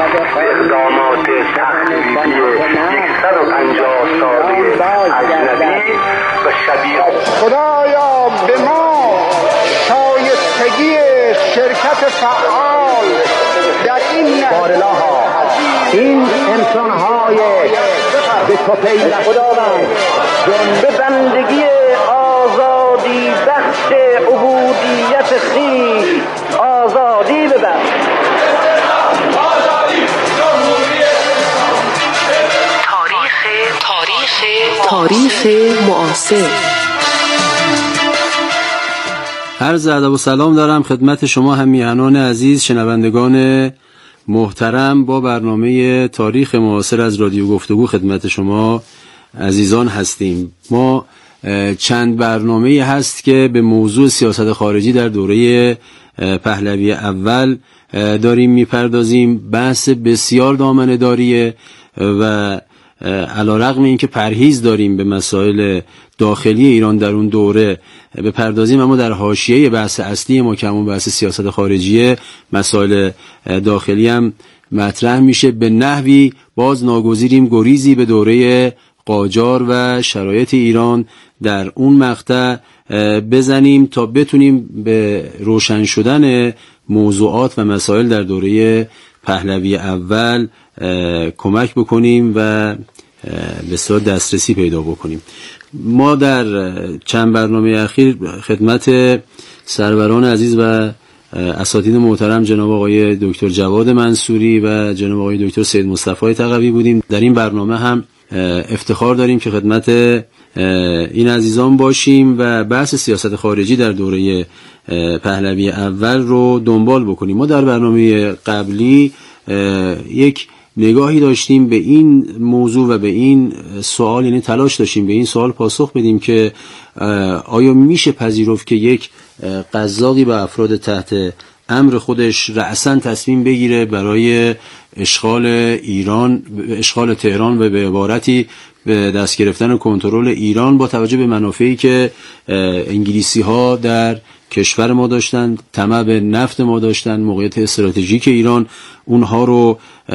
اقدامات تخریبی 150 ساله اجنبی و شبیه خدایا به ما شایستگی شرکت فعال در این بارلاها این انسان‌های به تو پیوسته خداوند به بندگی آزادی بخش عبودیت خویش آزادی ببخش. تاریخ معاصر. عرض ادب و سلام دارم خدمت شما همیهنان عزیز، شنوندگان محترم. با برنامه تاریخ معاصر از رادیو گفتگو خدمت شما عزیزان هستیم. ما چند برنامه هست که به موضوع سیاست خارجی در دوره پهلوی اول داریم میپردازیم. بحث بسیار دامنه داریه و علیرغم اینکه پرهیز داریم به مسائل داخلی ایران در اون دوره بپردازیم، اما در حاشیه بحث اصلی ما که همون بحث سیاست خارجیه، مسائل داخلی هم مطرح میشه. به نحوی باز ناگزیریم گریزی به دوره قاجار و شرایط ایران در اون مقطع بزنیم تا بتونیم به روشن شدن موضوعات و مسائل در دوره پهلوی اول کمک بکنیم و به اصطلاح دسترسی پیدا بکنیم. ما در چند برنامه اخیر خدمت سروران عزیز و اساتید محترم جناب آقای دکتر جواد منصوری و جناب آقای دکتر سید مصطفی تقوی بودیم. در این برنامه هم افتخار داریم که خدمت این عزیزان باشیم و بحث سیاست خارجی در دوره پهلوی اول رو دنبال بکنیم. ما در برنامه قبلی یک نگاهی داشتیم به این موضوع و به این سوال، یعنی تلاش داشتیم به این سوال پاسخ بدیم که آیا میشه پذیرفت که یک قزاقی با افراد تحت امر خودش رأساً تصمیم بگیره برای اشغال ایران، اشغال تهران و به عبارتی به دست گرفتن کنترل ایران با توجه به منافعی که انگلیسی ها در کشور ما داشتن، طمع به نفت ما داشتن، موقعیت استراتژیک ایران اونها رو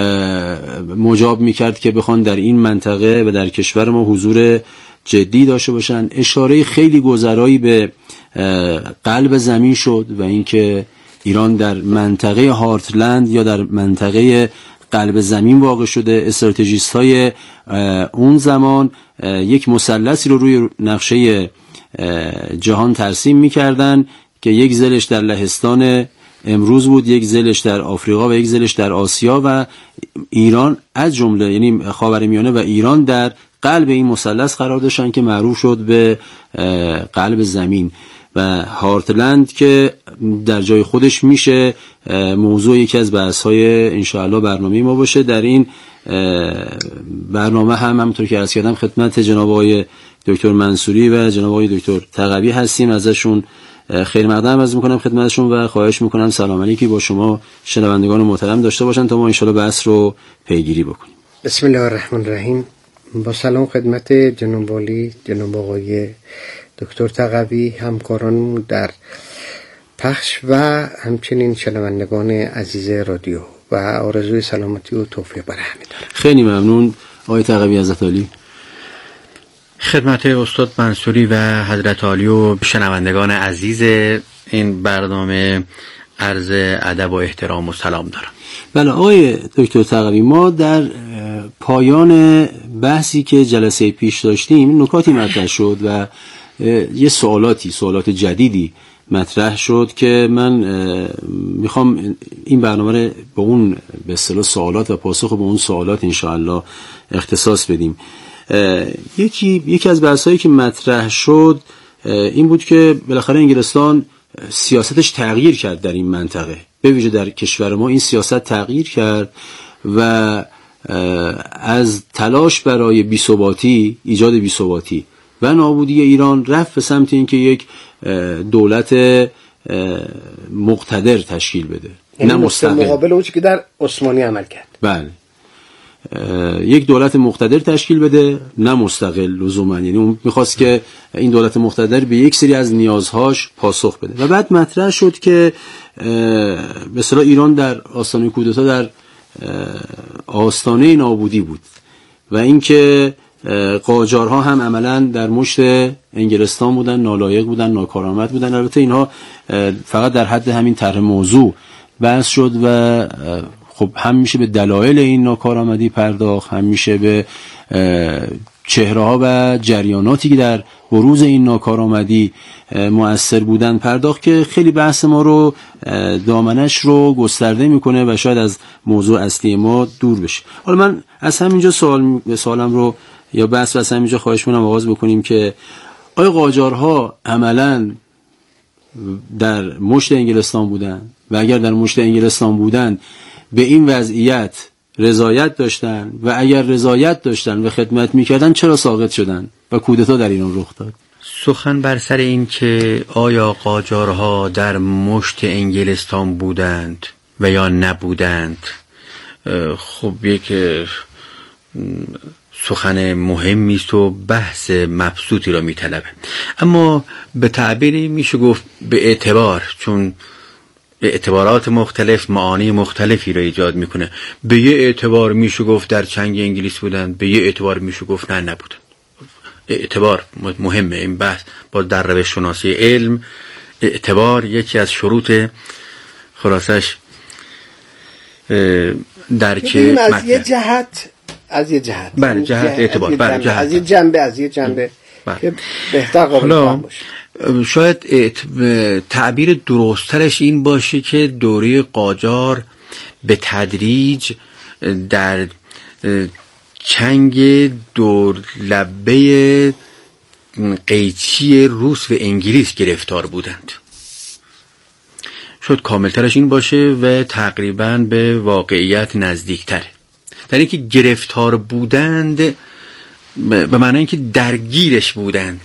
مجاب میکرد که بخوان در این منطقه و در کشور ما حضور جدی داشته باشن. اشاره خیلی گذرایی به قلب زمین شد و اینکه ایران در منطقه هارتلند یا در منطقه قلب زمین واقع شده. استراتژیست های اون زمان یک مثلثی رو روی نقشه جهان ترسیم میکردن که یک زلش در لهستان امروز بود، یک زلش در آفریقا و یک زلش در آسیا و ایران از جمله، یعنی خاورمیانه و ایران در قلب این مثلث قرار داشتن که معروف شد به قلب زمین. و هارتلند که در جای خودش میشه موضوع یکی از بحث‌های انشاءالله برنامه ما باشه. در این برنامه هم همونطور که عرض کردم خدمت جناب آقای دکتر منصوری و جناب آقای دکتر تقوی هستیم. ازشون خیر مقدم عرض میکنم خدمتشون و خواهش میکنم سلام علیکی با شما شنوندگان محترم داشته باشن تا ما انشاءالله بحث رو پیگیری بکنیم. بسم الله الرحمن الرحیم. با سلام خدمت جناب عالی جناب آقای دکتر تقوی، همکاران در پخش و همچنین شنوندگان عزیز رادیو و آرزوی سلامتی و توفیق برای همه دارم. خیلی ممنون آقای تقوی حضرت عالی. خدمت استاد منصوری و حضرت عالی و شنوندگان عزیز این برنامه عرض ادب و احترام و سلام دارم. بله آقای دکتر تقوی، ما در پایان بحثی که جلسه پیش داشتیم نکاتی مطرح شد و یه سوالات جدیدی مطرح شد که من میخوام این برنامه رو به اون به اصطلاح سوالات و پاسخ به اون سوالات انشاءالله اختصاص بدیم. یکی از بحثایی که مطرح شد این بود که بالاخره انگلستان سیاستش تغییر کرد در این منطقه، به ویژه در کشور ما این سیاست تغییر کرد و از تلاش برای بی‌ثباتی، ایجاد بی‌ثباتی و نابودی ایران رفت به سمت اینکه یک دولت مقتدر تشکیل بده، نه مستقل، مقابل اون چیزی که در عثمانی عمل کرد. بله، یک دولت مقتدر تشکیل بده نه مستقل لزوما. یعنی اون میخواست که این دولت مقتدر به یک سری از نیازهاش پاسخ بده و بعد مطرح شد که به اصطلاح ایران در آستانه کودتا در آستانه نابودی بود و اینکه قاجارها هم عملا در مشت انگلستان بودن، نالایق بودن، ناکارآمد بودن. البته اینها فقط در حد همین طرح موضوع بحث شد و خب هم میشه به دلایل این ناکارآمدی پرداخت، هم میشه به چهره‌ها و جریاناتی که در بروز این ناکارآمدی مؤثر بودن پرداخت که خیلی بحث ما رو دامنش رو گسترده میکنه و شاید از موضوع اصلی ما دور بشه. حالا من از همینجا سوالم رو یا بحث از همینجا خواهش می‌کنم آغاز بکنیم که آیا قاجارها عملاً در مشت انگلستان بودن و اگر در مشت انگلستان بودن به این وضعیت رضایت داشتن و اگر رضایت داشتن و خدمت میکردن چرا ساقط شدن و کودتا در ایران رخ داد؟ سخن بر سر این که آیا قاجارها در مشت انگلستان بودند و یا نبودند خب یک سخن مهمی است و بحث مبسوطی را میطلبه، اما به تعبیری میشه گفت به اعتبار، چون اعتبارات مختلف معانی مختلفی را ایجاد میکنه. به یه اعتبار میشه گفت در چنگ انگلیس بودن، به یه اعتبار میشه گفت نه نبودن. اعتبار مهمه. این بحث با در روش شناسی علم اعتبار یکی از شروط خلاصش درک از یه جهت بله جهت اعتبار، بله جهت از یه جنبه که بهتر قابل فهم باشه. شاید تعبیر درسترش این باشه که دوره قاجار به تدریج در چنگ دورلبه قیچی روس و انگلیس گرفتار بودند. شاید کاملترش این باشه و تقریباً به واقعیت نزدیکتره. در اینکه گرفتار بودند به معنی اینکه درگیرش بودند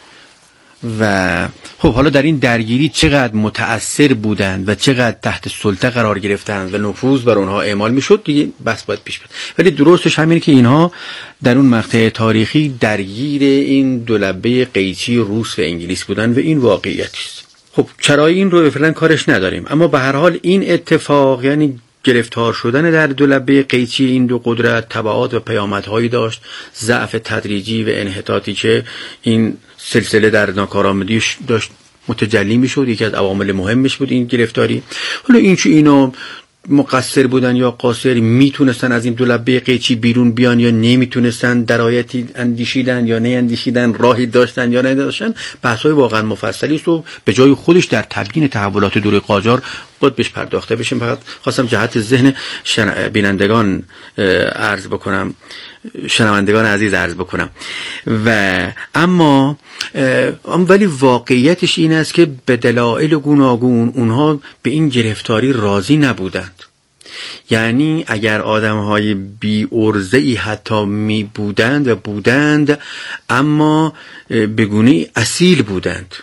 و خب حالا در این درگیری چقدر متأثر بودند و چقدر تحت سلطه قرار گرفتند و نفوذ بر اونها اعمال میشد دیگه بس باید پیش بره. ولی درستش همینه که اینها در اون مقطع تاریخی درگیر این دولبه قیچی روس و انگلیس بودند و این واقعیتی است. خب چرای این رو فعلا کارش نداریم، اما به هر حال این اتفاق یعنی گرفتار شدن در دولبه قیچی این دو قدرت تبعات و پیامدهایی داشت. ضعف تدریجی و انحطاطی که این سلسله در ناکارآمدیش داشت متجلی میشد، یکی از عوامل مهمش بود این گرفتاری. حالا این چه اینا مقصر بودن یا قاصر، میتونستن از این دولبه قیچی بیرون بیان یا نمیتونستن، درایتی اندیشیدن یا نه اندیشیدن، راهی داشتن یا نداشتن، بحث‌های واقعا مفصلی است و به جای خودش در تبیین تحولات دوره قاجار باید بهش پرداخته بشه. فقط خواستم جهت ذهن بینندگان عرض بکنم، شنوندگان عزیز عرض بکنم. و اما ولی واقعیتش این است که به دلایل گوناگون اونها به این گرفتاری راضی نبودند. یعنی اگر آدم‌های بی ارزه‌ای حتی می بودند و بودند، اما به گونه‌ای اصیل بودند،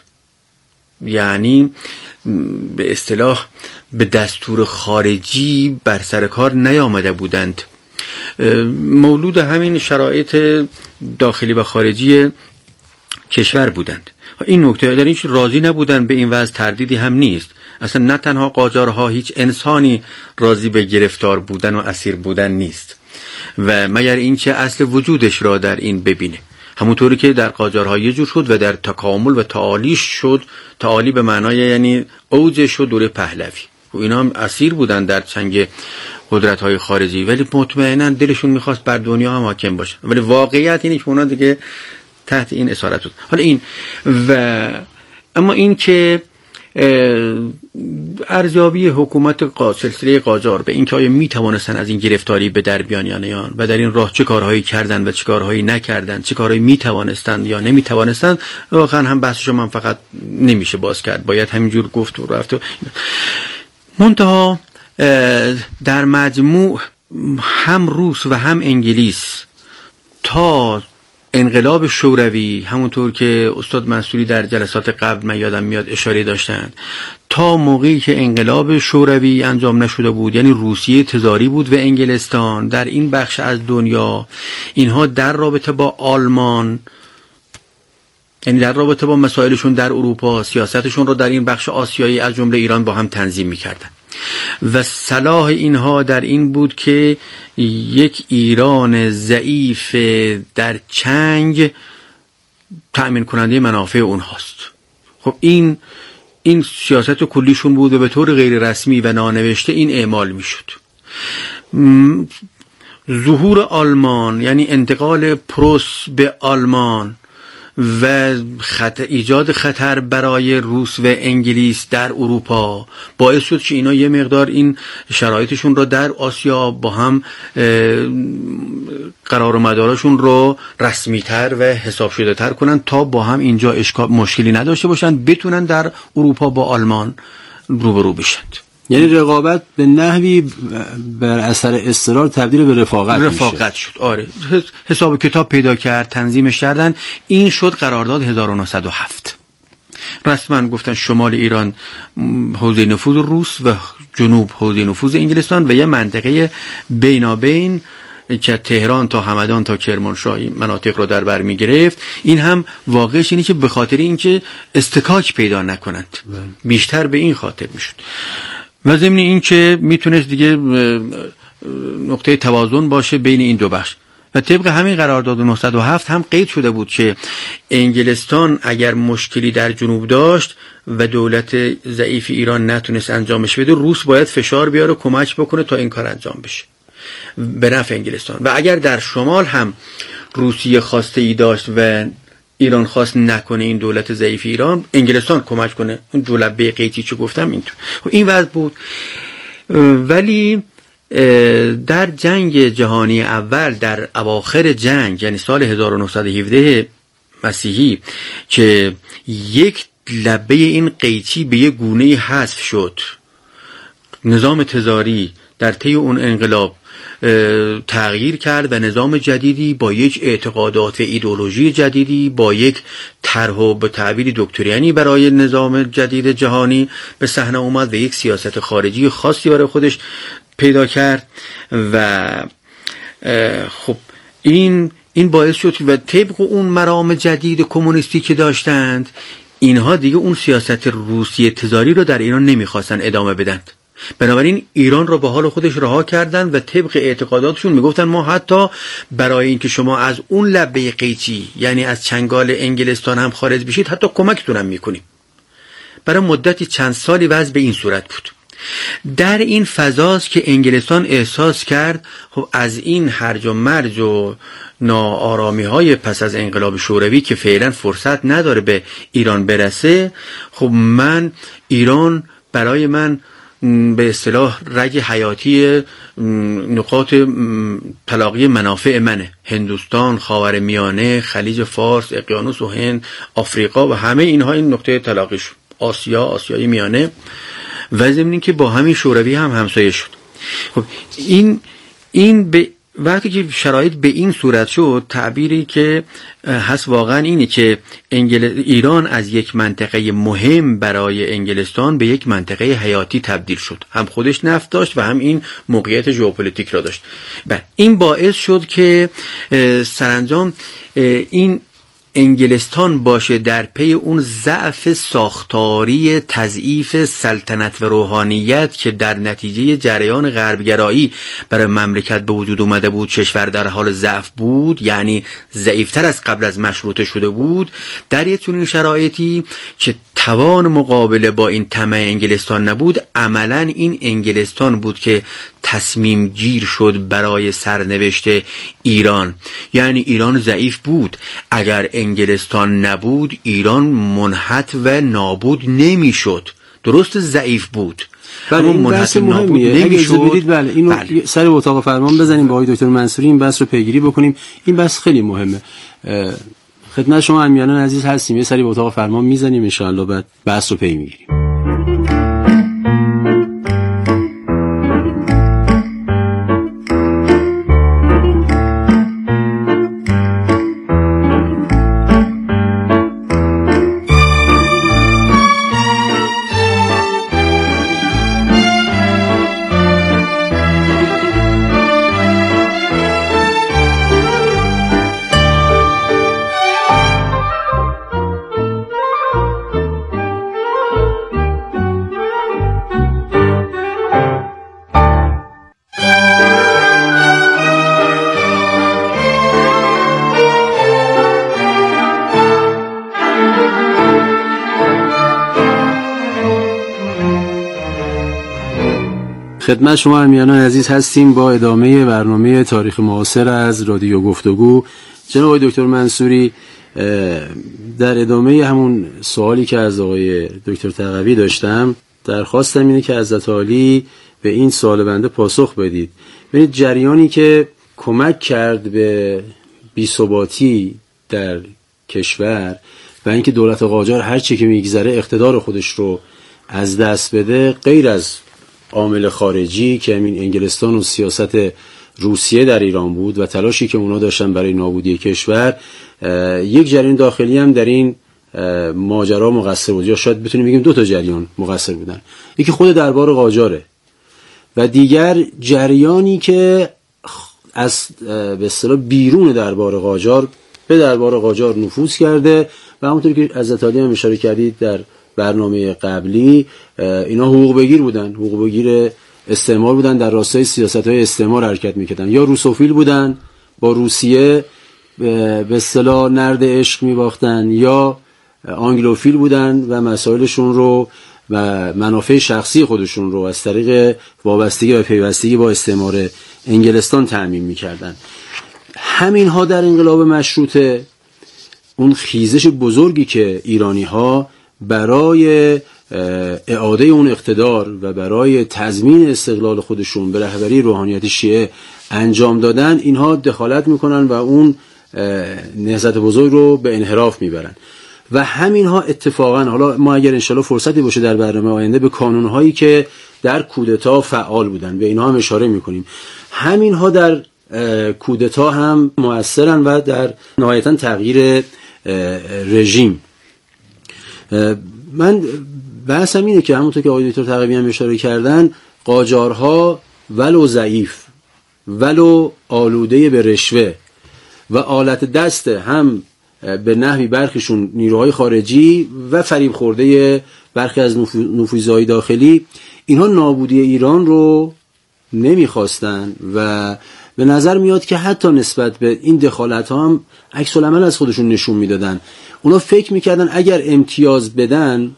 یعنی به اصطلاح به دستور خارجی بر سر کار نیامده بودند، مولود همین شرایط داخلی و خارجی کشور بودند. این نکته در اینش راضی نبودن به این وضع تردیدی هم نیست. اصلا نه تنها قاجارها، هیچ انسانی راضی به گرفتار بودن و اسیر بودن نیست و مگر اینکه اصل وجودش را در این ببینه. همونطوری که در قاجارها یه جور شد و در تکامل و تعالیش شد، تعالی به معنای یعنی اوجش شد دوره پهلوی و اینا هم اسیر بودن در چنگ قدرت‌های خارجی، ولی مطمئنا دلشون می‌خواست بر دنیا هم حاکم باشن، ولی واقعیت اینه که اونا دیگه تحت این اسارت بود. حالا این و اما این که ارزیابی حکومت سلسله قاجار به این که آیا میتوانستن از این گرفتاری به در بیان یا نه و در این راه چه کارهایی کردن و چه کارهایی نکردن، چه کارهایی میتوانستن یا نمیتوانستن، واقعا هم بحثشو من فقط نمیشه باز کرد، باید همینجور گفت و رفت. منتها در مجموع هم روس و هم انگلیس تا انقلاب شوروی، همونطور که استاد منصوری در جلسات قبل من یادم میاد اشاره داشتند، تا موقعی که انقلاب شوروی انجام نشده بود، یعنی روسیه تزاری بود و انگلستان در این بخش از دنیا، اینها در رابطه با آلمان، یعنی در رابطه با مسائلشون در اروپا، سیاستشون رو در این بخش آسیایی از جمله ایران با هم تنظیم میکردن. و صلاح اینها در این بود که یک ایران ضعیف در چنگ تأمین کننده منافع اونهاست. خب این سیاست کلیشون بود و به طور غیر رسمی و نانوشته این اعمال میشد. ظهور آلمان یعنی انتقال پروس به آلمان و ایجاد خطر برای روس و انگلیس در اروپا باعث شد که اینا یه مقدار این شرایطشون رو در آسیا با هم قرار و مدارشون رو رسمی‌تر و حساب شده تر کنن تا با هم اینجا مشکلی نداشته باشن، بتونن در اروپا با آلمان روبرو بشن. یعنی رقابت به نحوی بر اثر اصرار تبدیل به رفاقت شد. آره، حساب کتاب پیدا کرد، تنظیمش کردن. این شد قرارداد 1907. رسما گفتن شمال ایران حوزه نفوذ روس و جنوب حوزه نفوذ انگلستان و یه منطقه بینابین که تهران تا همدان تا کرمانشاه این مناطق رو در بر می گرفت. این هم واقعش اینه که به خاطر اینکه استکاک پیدا نکنند، بیشتر به این خاطر میشد. و ضمن این که میتونست دیگه نقطه توازن باشه بین این دو بخش. و طبق همین قرارداد 1907 هم قید شده بود که انگلستان اگر مشکلی در جنوب داشت و دولت ضعیف ایران نتونست انجامش بده، روس باید فشار بیاره کمک بکنه تا این کار انجام بشه به نفع انگلستان. و اگر در شمال هم روسیه خواسته ای داشت و ایران خواست نکنه این دولت ضعیف ایران، انگلستان کمک کنه. اون دولت به قیدی چه گفتم اینطور. این وضع بود. ولی در جنگ جهانی اول در اواخر جنگ یعنی سال 1917 مسیحی که یک لبه این قیچی به یک گونه حذف شد، نظام تزاری در طی اون انقلاب تغییر کرد و نظام جدیدی با یک اعتقادات و ایدئولوژی جدیدی، با یک طرح و به تعبیری دکترینی برای نظام جدید جهانی به صحنه اومد و یک سیاست خارجی خاصی برای خودش پیدا کرد. و خب این باعث شد و طبق اون مرام جدید کمونیستی که داشتند، اینها دیگه اون سیاست روسیه تزاری رو در ایران نمیخواستن ادامه بدن. بنابراین ایران رو به حال خودش رها کردن و طبق اعتقاداتشون میگفتن ما حتی برای اینکه شما از اون لبه قیچی یعنی از چنگال انگلستان هم خارج بشید حتی کمکتون هم میکنیم. برای مدتی چند سالی وضع به این صورت بود. در این فضاست که انگلستان احساس کرد خب از این هرج و مرج و ناآرامی های پس از انقلاب شوروی که فعلا فرصت نداره به ایران برسه، خب ایران برای من به اصطلاح رگ حیاتی نقاط تلاقی منافع منه. هندوستان، خاورمیانه، خلیج فارس، اقیانوس و هند، آفریقا و همه اینها این نقطه تلاقیش، آسیای میانه و ضمن که با همین شوروی هم همسایه شد. خب این به وقتی که شرایط به این صورت شد، تعبیری که هست واقعا اینه که ایران از یک منطقه مهم برای انگلستان به یک منطقه حیاتی تبدیل شد. هم خودش نفت داشت و هم این موقعیت ژئوپلیتیک را داشت. این باعث شد که سرانجام این انگلستان باشه در پی اون ضعف ساختاری تضعیف سلطنت و روحانیت که در نتیجه جریان غربگرایی برای مملکت به وجود اومده بود، کشور در حال ضعف بود، یعنی ضعیفتر از قبل از مشروطه شده بود. در یک چنین شرایطی که توان مقابله با این طمع انگلستان نبود، عملا این انگلستان بود که تصمیم گیر شد برای سرنوشت ایران. یعنی ایران ضعیف بود، اگر انگلستان نبود ایران منحط و نابود نمیشد. درست ضعیف بود، بله این بحث مهمیه. اگه اجازه بدید بله اینو سر اتاق فرمان بزنیم با آقای دکتر منصوری این بحث رو پیگیری بکنیم. این بحث خیلی مهمه. خدمت شما امیران عزیز هستیم، یه سری به اتاق فرمان میزنیم ان شاء الله بعد بحث رو پی میگیریم. خدمت شما امیران عزیز هستیم با ادامه برنامه تاریخ معاصر از رادیو گفتگو. جناب آقای دکتر منصوری، در ادامه همون سوالی که از آقای دکتر تقوی داشتم، درخواستم اینه که حضرت عالی به این سوال بنده پاسخ بدید. ببینید جریانی که کمک کرد به بی‌ثباتی در کشور و اینکه دولت قاجار هر چی که میگذره اقتدار خودش رو از دست بده، غیر از عامل خارجی که همین انگلستان و سیاست روسیه در ایران بود و تلاشی که اونا داشتن برای نابودی کشور، یک جریان داخلی هم در این ماجرا مقصر بود، یا شاید بتونیم بگیم دو تا جریان مقصر بودن. یکی خود دربار قاجاره و دیگر جریانی که از به اصطلاح بیرون دربار قاجار به دربار قاجار نفوذ کرده و همونطور که حضرت عالی هم اشاره کردید در برنامه قبلی، اینا حقوق بگیر بودن، حقوق بگیر استعمار بودن، در راستای سیاست‌های استعمار حرکت می‌کردن، یا روسوفیل بودن، با روسیه به اصطلاح نرد عشق می‌باختن، یا آنگلوفیل بودن و مسائلشون رو و منافع شخصی خودشون رو از طریق وابستگی و پیوستگی با استعمار انگلستان تأمین می‌کردن. همینها در انقلاب مشروطه اون خیزش بزرگی که ایرانی‌ها برای اعاده اون اقتدار و برای تضمین استقلال خودشون به رهبری روحانیت شیعه انجام دادن، اینها دخالت میکنن و اون نهضت بزرگ رو به انحراف میبرن. و همینها اتفاقا، حالا ما اگر انشالله فرصتی باشه در برنامه آینده به کانونهایی که در کودتا فعال بودن به اینها هم اشاره میکنیم، همینها در کودتا هم مؤثرن و در نهایتا تغییر رژیم. من بحثم اینه که همونطور که آقای دکتر تقوی هم اشاره کردن، قاجارها ولو ضعیف، ولو آلوده به رشوه و آلت دست هم به نحوی برخیشون نیروهای خارجی و فریب خورده برخی از نفوذهای داخلی، اینها نابودی ایران رو نمیخواستن و به نظر میاد که حتی نسبت به این دخالت ها هم عکس العمل از خودشون نشون میدادن. اونا فکر میکردن اگر امتیاز بدن،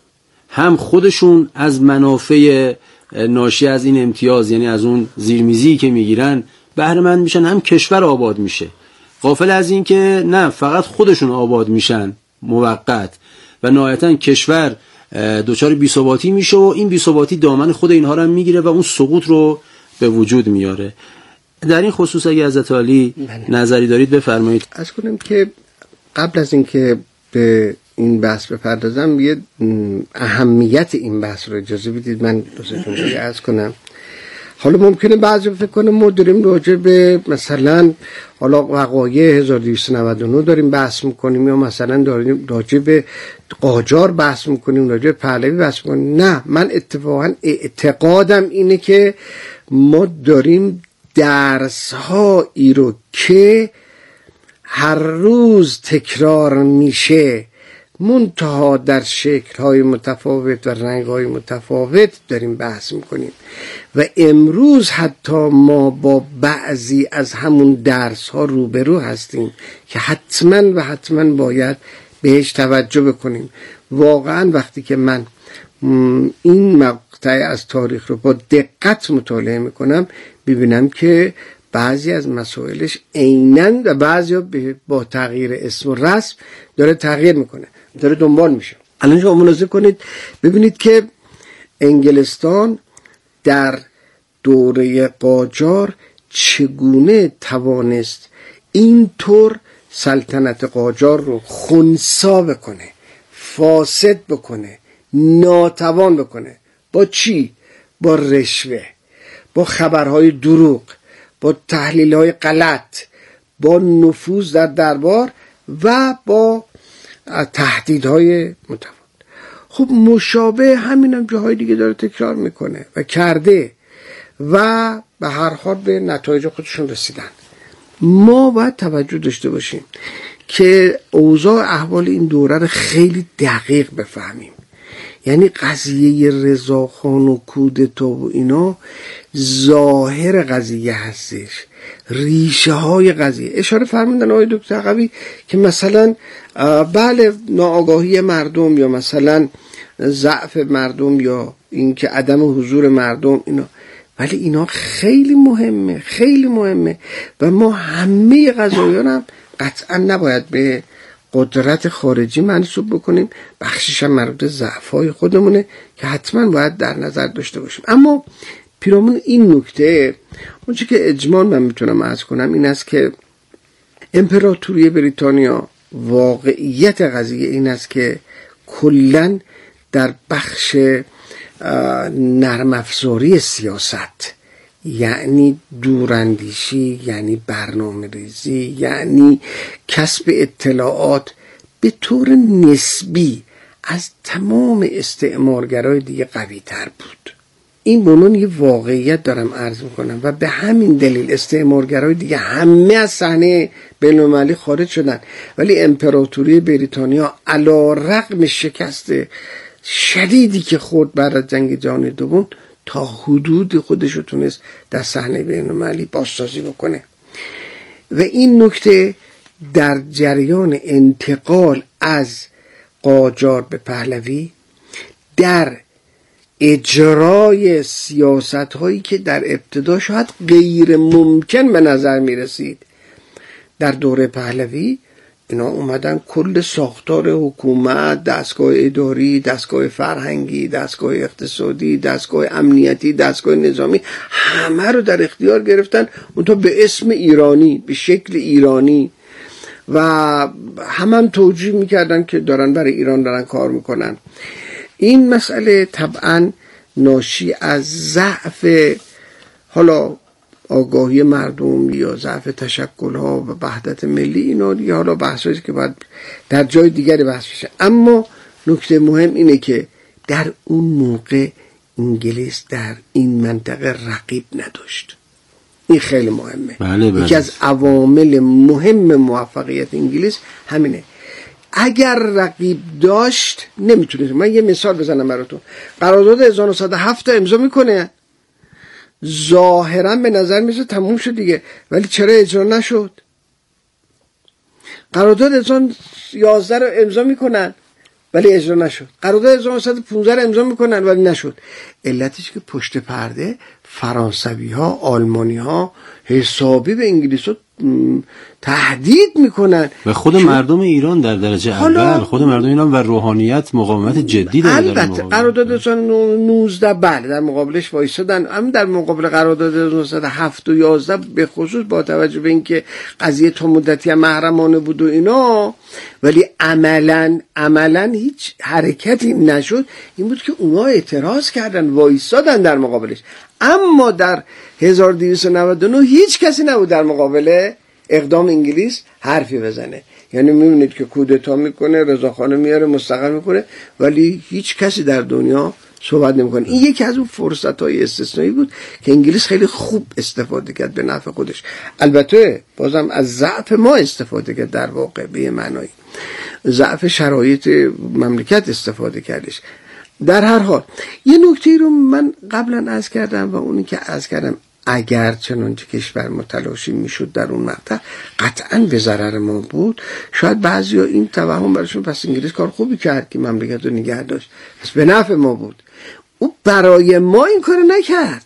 هم خودشون از منافع ناشی از این امتیاز، یعنی از اون زیرمیزی که میگیرن، بهره مند میشن، هم کشور آباد میشه. غافل از این که نه، فقط خودشون آباد میشن موقت و نهایتا کشور دچار بی‌ثباتی میشه و این بی‌ثباتی دامن خود اینها رو هم میگیره و اون سقوط رو به وجود میاره. در این خصوص اگه حضرت عالی نظری دارید بفرمایید. عرض کنم که قبل از اینکه به این بحث بپردازم، یه اهمیت این بحث رو اجازه بدید من دوستتون رو عرض کنم. حالا ممکنه بعضی فکر کنه ما داریم راجع به مثلا حالا وقایع 1299 داریم بحث میکنیم، یا مثلا داریم راجع به قاجار بحث میکنیم، راجع به پهلوی بحث میکنیم. نه، من اتفاقا اعتقادم اینه که ما داریم درس‌هایی رو که هر روز تکرار میشه، منتها در شکل‌های متفاوت و رنگ‌های متفاوت داریم بحث میکنیم و امروز حتی ما با بعضی از همون درس‌ها روبرو هستیم که حتما باید بهش توجه بکنیم. واقعا وقتی که من این مقطع از تاریخ رو با دقت مطالعه میکنم، ببینم که بعضی از مسائلش عیناً و بعضی با تغییر اسم و رسم داره تغییر میکنه، داره دنبال میشه. الان شما ملاحظه کنید ببینید که انگلستان در دوره قاجار چگونه توانست اینطور سلطنت قاجار رو خنثی بکنه، فاسد بکنه، ناتوان بکنه. با چی؟ با رشوه، با خبرهای دروغ، با تحلیل‌های غلط، با نفوذ در دربار و با تهدیدهای متفاوت. خب مشابه همین هم جاهای دیگه داره تکرار میکنه و کرده و به هر حال به نتایج خودشون رسیدن. ما باید توجه داشته باشیم که اوضاع احوال این دوره رو خیلی دقیق بفهمیم. یعنی قضیه رضاخان و کودتا و اینا ظاهر قضیه هستش، ریشه های قضیه. اشاره فرمودن آقای دکتر تقوی که مثلا بله ناآگاهی مردم یا مثلا ضعف مردم یا اینکه عدم حضور مردم اینا، ولی اینا خیلی مهمه، خیلی مهمه و ما همه قضایان هم قطعا نباید به قدرت خارجی منسوب بکنیم، بخشش هم مربوط ضعف‌های خودمونه که حتما باید در نظر داشته باشیم. اما پیرامون این نکته اونچه که اجمالاً من میتونم عرض کنم این است که امپراتوری بریتانیا، واقعیت قضیه این است که کلاً در بخش نرم افزاری سیاست، یعنی دوراندیشی، یعنی برنامه ریزی، یعنی کسب اطلاعات، به طور نسبی از تمام استعمارگرای دیگه قوی تر بود. این بنون یه واقعیت دارم عرض میکنم و به همین دلیل استعمارگرای دیگه همه از صحنه بین‌المللی خارج شدن، ولی امپراتوری بریتانیا علی رغم شکست شدیدی که خورد بعد از جنگ جهانی دوم تا حدود خودش رو تونست در صحنه بین‌المللی بازسازی بکنه و این نکته در جریان انتقال از قاجار به پهلوی در اجرای سیاست هایی که در ابتدا شاید غیر ممکن به نظر می رسید در دوره پهلوی، اینا اومدن کل ساختار حکومت، دستگاه اداری، دستگاه فرهنگی، دستگاه اقتصادی، دستگاه امنیتی، دستگاه نظامی، همه رو در اختیار گرفتن، اونطور به اسم ایرانی، به شکل ایرانی و هم توجیه میکردن که دارن برای ایران دارن کار میکنن. این مسئله طبعا ناشی از ضعف حالا آگاهی مردم یا ضعف تشکل‌ها و وحدت ملی، اینا دیگه حالا بحثایی که باید در جای دیگری بحث بشه. اما نکته مهم اینه که در اون موقع انگلیس در این منطقه رقیب نداشت. این خیلی مهمه. بله. یکی از عوامل مهم موفقیت انگلیس همینه. اگر رقیب داشت نمیتونه. من یه مثال بزنم براتون. قرارداد 1907 امضا میکنه، ظاهرا به نظر میسه تموم شد دیگه، ولی چرا اجرا نشد؟ قرارداد 1911 رو امضا میکنن ولی اجرا نشد. قرارداد 1915 رو امضا میکنن ولی نشد. علتش که پشت پرده فرانسوی ها، آلمانی ها حسابی به انگلیس ها تهدید میکنن و خود مردم ایران در درجه اول، خود مردم ایران و روحانیت مقاومت جدی داره. البته قرارداد 1919 بله در مقابلش وایسادن، اما در مقابل قرارداد 1907 و 11 به خصوص با توجه به اینکه قضیه تا مدتی محرمانه بود و اینا، ولی عملاً هیچ حرکتی نشد. این بود که اونا اعتراض کردن، وایسادن در مقابلش. اما در 1299 هیچ کسی نبود در مقابل اقدام انگلیس حرفی بزنه. یعنی میبینید که کودتا میکنه، رضاخانه میاره، مستقل میکنه، ولی هیچ کسی در دنیا صحبت نمیکنه. این یکی از اون فرصت‌های استثنایی بود که انگلیس خیلی خوب استفاده کرد به نفع خودش. البته بازم از ضعف ما استفاده کرد، در واقع به معنای ضعف شرایط مملکت استفاده کردش. در هر حال یه نکته رو من قبلا عرض کردم و اونی که عرض کردم، اگر چنانچه کشور متلاشی میشد در اون مقطع قطعا به ضرر ما بود. شاید بعضیا این توهم براشون پس انگلیس کار خوبی کرد که مملکت رو نگه داشت، پس به نفع ما بود. او برای ما این کار نکرد،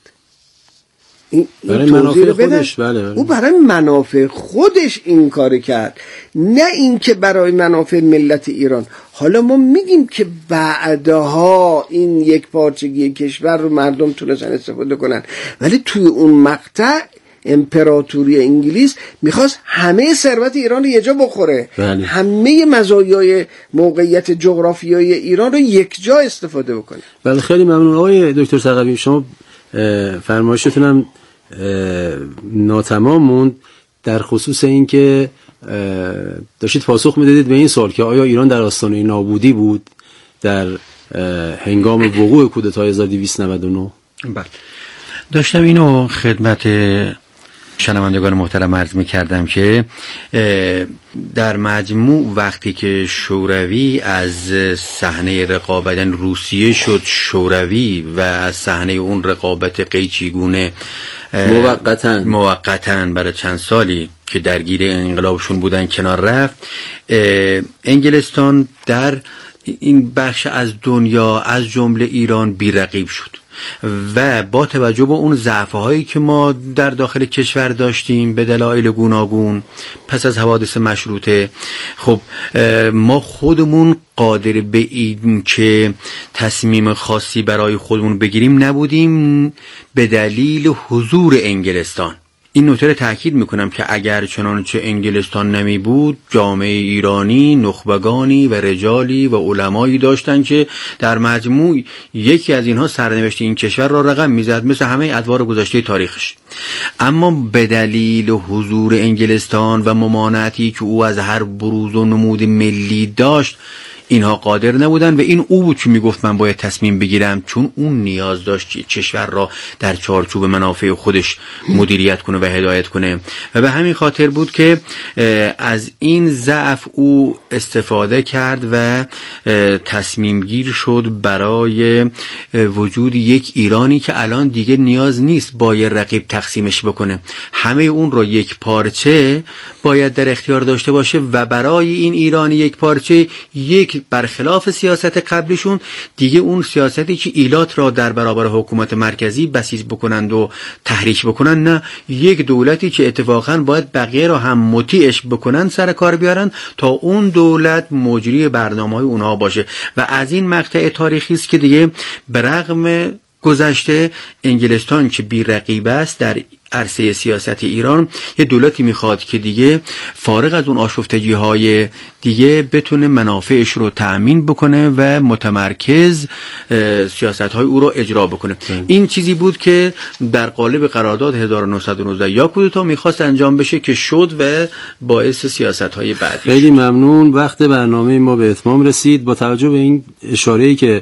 برای منافع خودش. بله. او برای منافع خودش این کار کرد، نه اینکه برای منافع ملت ایران. حالا ما میگیم که بعدها این یک پارچگی کشور رو مردم تونستن استفاده کنن، ولی توی اون مقطع امپراتوری انگلیس میخواست همه ثروت ایران رو یه جا بخوره. بله. همه مزایای موقعیت جغرافیایی ایران رو یک جا استفاده بکنه. بله خیلی ممنون آقای دکتر ثقفی. شما فرمایشتون هم ناتمام موند در خصوص این که داشتید پاسخ میدادید به این سوال که آیا ایران در آستانه نابودی بود در هنگام وقوع کودتای 1299؟ بله، داشتم اینو خدمت شنوندگان محترم عرض می‌کردم که در مجموع وقتی که شوروی از صحنه رقابت روسیه شد شوروی و از صحنه اون رقابت قیچیگونه موقتاً برای چند سالی که درگیر انقلابشون بودن کنار رفت، انگلستان در این بخش از دنیا از جمله ایران بی‌رقیب شد و با توجه به اون ضعف‌هایی که ما در داخل کشور داشتیم به دلایل گوناگون پس از حوادث مشروطه، خب ما خودمون قادر به این که تصمیم خاصی برای خودمون بگیریم نبودیم به دلیل حضور انگلستان. این نکته رو تأکید میکنم که اگر چنانچه انگلستان نمی بود، جامعه ایرانی نخبگانی و رجالی و علمایی داشتن که در مجموع یکی از اینها سرنوشت این کشور را رقم میزد مثل همه ادوار گذشته تاریخش. اما به دلیل حضور انگلستان و ممانعتی که او از هر بروز و نمود ملی داشت، اینها قادر نبودن و این او بود که میگفت من باید تصمیم بگیرم، چون اون نیاز داشت کشور را در چارچوب منافع خودش مدیریت کنه و هدایت کنه و به همین خاطر بود که از این ضعف او استفاده کرد و تصمیم گیر شد برای وجود یک ایرانی که الان دیگه نیاز نیست با یه رقیب تقسیمش بکنه، همه اون را یک پارچه باید در اختیار داشته باشه و برای این ایرانی یک پارچه، یک برخلاف سیاست قبلشون دیگه اون سیاستی که ایلات را در برابر حکومت مرکزی بسیج بکنند و تحریک بکنند، نه، یک دولتی که اتفاقا باید بقیه را هم مطیعش بکنند سر کار بیارن تا اون دولت مجری برنامه‌های اونها باشه. و از این مقطع تاریخی است که دیگه برغم گذشته انگلستان که بی رقیب است در عرصه سیاست ایران، یه دولتی میخواد که دیگه فارغ از اون آشفتگی های دیگه بتونه منافعش رو تأمین بکنه و متمرکز سیاست های او رو اجرا بکنه. این چیزی بود که در قالب قرارداد 1919 یا کودتا میخواست انجام بشه که شد و باعث سیاست های بعدی. خیلی ممنون. وقت برنامه ما به اتمام رسید. با توجه به این اشاره‌ای که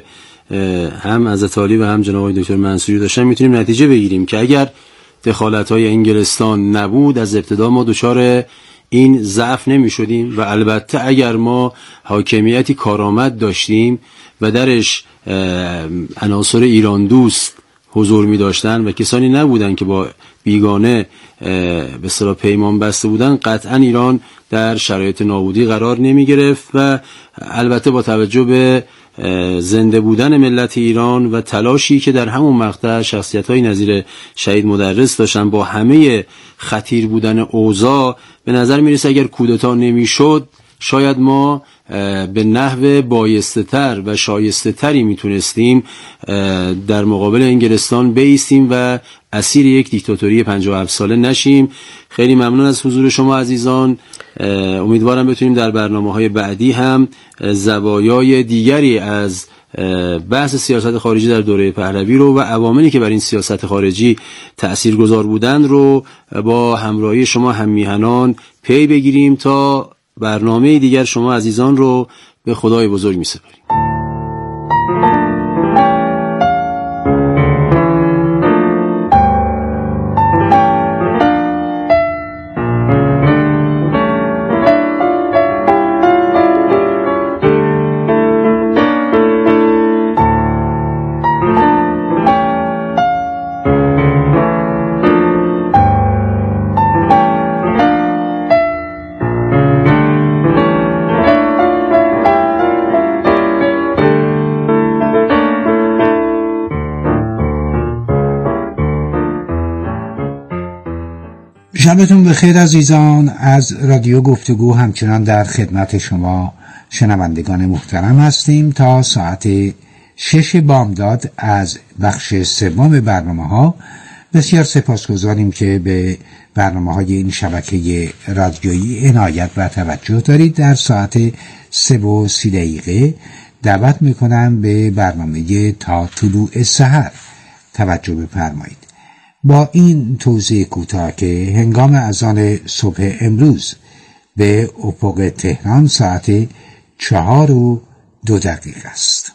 هم حضرت عالی و هم جناب دکتر منصوری داشتن، میتونیم نتیجه بگیریم که اگر دخالت‌های انگلستان نبود، از ابتدا ما دچار این ضعف نمی‌شدیم و البته اگر ما حاکمیتی کارآمد داشتیم و درش عناصر ایران دوست حضور می‌داشتن و کسانی نبودن که با بیگانه به اصطلاح پیمان بسته بودن، قطعا ایران در شرایط نابودی قرار نمی‌گرفت. و البته با توجه به زنده بودن ملت ایران و تلاشی که در همون مقطع شخصیت‌های نظیر شهید مدرس داشتن، با همه خطیر بودن اوضاع، به نظر میرسه اگر کودتا نمیشد شاید ما به نحو بایسته‌تر و شایسته‌تری میتونستیم در مقابل انگلستان بایستیم و اسیر یک دیکتاتوری 57 ساله نشیم. خیلی ممنون از حضور شما عزیزان. امیدوارم بتونیم در برنامه‌های بعدی هم زوایای دیگری از بحث سیاست خارجی در دوره پهلوی رو و عواملی که بر این سیاست خارجی تأثیرگذار بودند رو با همراهی شما هم میهنان پی بگیریم. تا برنامه دیگر شما عزیزان رو به خدای بزرگ می‌سپاریم. شبتون بخیر عزیزان. از رادیو گفتگو همچنان در خدمت شما شنوندگان محترم هستیم تا ساعت 6 بامداد از بخش سوم برنامه‌ها. بسیار سپاسگزاریم که به برنامه‌های این شبکه رادیویی عنایت و توجه دارید. در ساعت 3:30 دعوت میکنم به برنامه تا طلوع سحر توجه بفرمایید. با این توضیح کوتاه که هنگام اذان صبح امروز به افق تهران ساعت 4:02 است.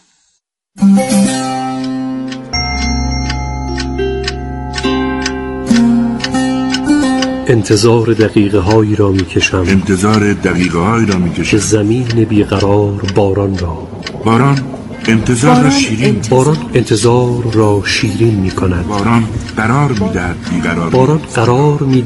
انتظار دقیقه هایی را می کشم، که زمین بیقرار باران را، انتظار را شیرین، باران انتظار را شیرین می کند. باران قرار می دهد بیقرار، باران قرار می